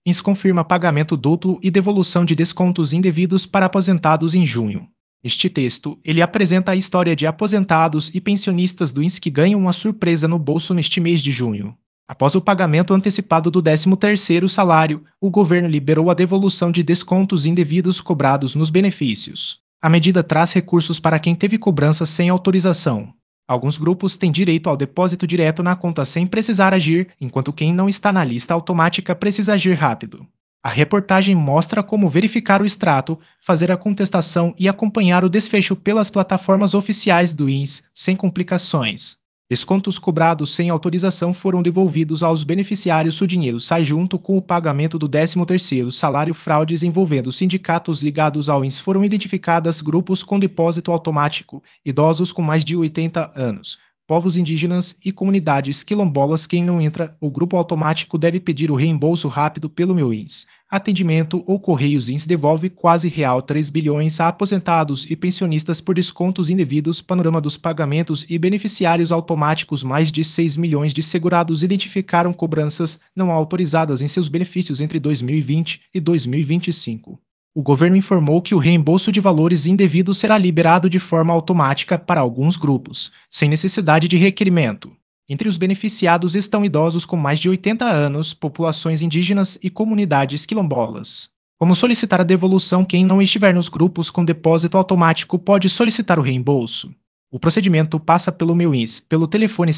INSS confirma pagamento duplo e devolução de descontos indevidos para aposentados em junho. Este texto, ele apresenta a história de aposentados e pensionistas do INSS que ganham uma surpresa no bolso neste mês de junho. Após o pagamento antecipado do 13º salário, o governo liberou a devolução de descontos indevidos cobrados nos benefícios. A medida traz recursos para quem teve cobranças sem autorização. Alguns grupos têm direito ao depósito direto na conta sem precisar agir, enquanto quem não está na lista automática precisa agir rápido. A reportagem mostra como verificar o extrato, fazer a contestação e acompanhar o desfecho pelas plataformas oficiais do INSS sem complicações. Descontos cobrados sem autorização foram devolvidos aos beneficiários se o dinheiro sai junto com o pagamento do 13º salário. Fraudes envolvendo sindicatos ligados ao INSS foram identificadas. Grupos com depósito automático, idosos com mais de 80 anos, povos indígenas e comunidades quilombolas. Quem não entra o grupo automático deve pedir o reembolso rápido pelo Meu INSS. Atendimento ou Correios. INSS devolve quase real 3 bilhões a aposentados e pensionistas por descontos indevidos. Panorama dos pagamentos e beneficiários automáticos. Mais de 6 milhões de segurados identificaram cobranças não autorizadas em seus benefícios entre 2020 e 2025. O governo informou que o reembolso de valores indevidos será liberado de forma automática para alguns grupos, sem necessidade de requerimento. Entre os beneficiados estão idosos com mais de 80 anos, populações indígenas e comunidades quilombolas. Como solicitar a devolução? Quem não estiver nos grupos com depósito automático pode solicitar o reembolso. O procedimento passa pelo Meu INSS, pelo telefone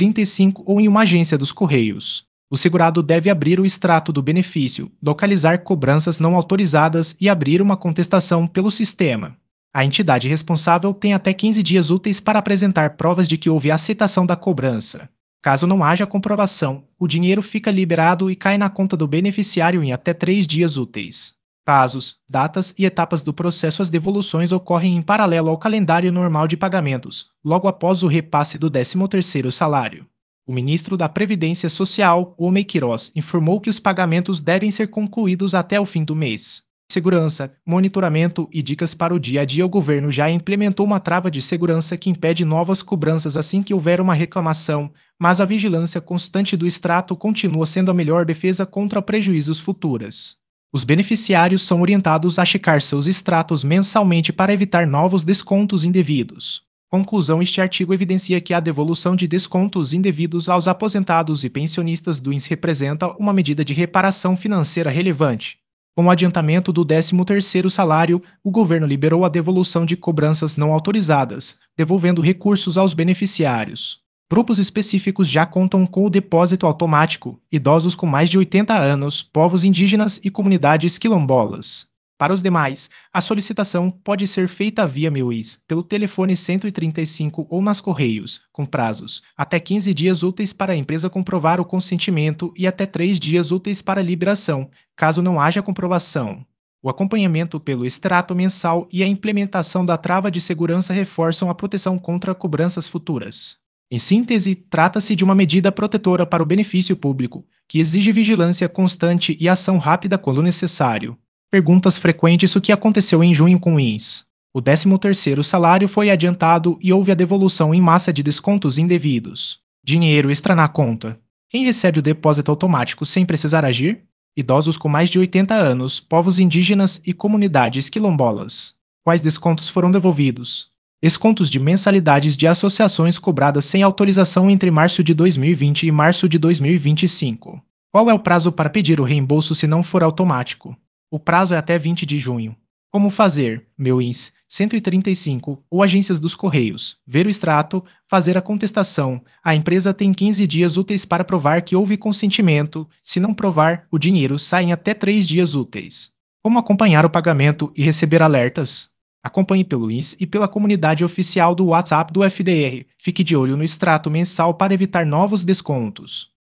135 ou em uma agência dos Correios. O segurado deve abrir o extrato do benefício, localizar cobranças não autorizadas e abrir uma contestação pelo sistema. A entidade responsável tem até 15 dias úteis para apresentar provas de que houve aceitação da cobrança. Caso não haja comprovação, o dinheiro fica liberado e cai na conta do beneficiário em até 3 dias úteis. Prazos, datas e etapas do processo. As devoluções ocorrem em paralelo ao calendário normal de pagamentos, logo após o repasse do 13º salário. O ministro da Previdência Social, Homem Queiroz, informou que os pagamentos devem ser concluídos até o fim do mês. Segurança, monitoramento e dicas para o dia a dia. O governo já implementou uma trava de segurança que impede novas cobranças assim que houver uma reclamação, mas a vigilância constante do extrato continua sendo a melhor defesa contra prejuízos futuros. Os beneficiários são orientados a checar seus extratos mensalmente para evitar novos descontos indevidos. Conclusão: este artigo evidencia que a devolução de descontos indevidos aos aposentados e pensionistas do INSS representa uma medida de reparação financeira relevante. Com o adiantamento do 13º salário, o governo liberou a devolução de cobranças não autorizadas, devolvendo recursos aos beneficiários. Grupos específicos já contam com o depósito automático: idosos com mais de 80 anos, povos indígenas e comunidades quilombolas. Para os demais, a solicitação pode ser feita via Meu INSS, pelo telefone 135 ou nas Correios, com prazos até 15 dias úteis para a empresa comprovar o consentimento e até 3 dias úteis para a liberação, caso não haja comprovação. O acompanhamento pelo extrato mensal e a implementação da trava de segurança reforçam a proteção contra cobranças futuras. Em síntese, trata-se de uma medida protetora para o benefício público, que exige vigilância constante e ação rápida quando necessário. Perguntas frequentes: o que aconteceu em junho com o INSS? O 13º salário foi adiantado e houve a devolução em massa de descontos indevidos. Dinheiro extra na conta. Quem recebe o depósito automático sem precisar agir? Idosos com mais de 80 anos, povos indígenas e comunidades quilombolas. Quais descontos foram devolvidos? Descontos de mensalidades de associações cobradas sem autorização entre março de 2020 e março de 2025. Qual é o prazo para pedir o reembolso se não for automático? O prazo é até 20 de junho. Como fazer? Meu INSS, 135 ou agências dos Correios. Ver o extrato, fazer a contestação. A empresa tem 15 dias úteis para provar que houve consentimento. Se não provar, o dinheiro sai em até 3 dias úteis. Como acompanhar o pagamento e receber alertas? Acompanhe pelo INSS e pela comunidade oficial do WhatsApp do FDR. Fique de olho no extrato mensal para evitar novos descontos.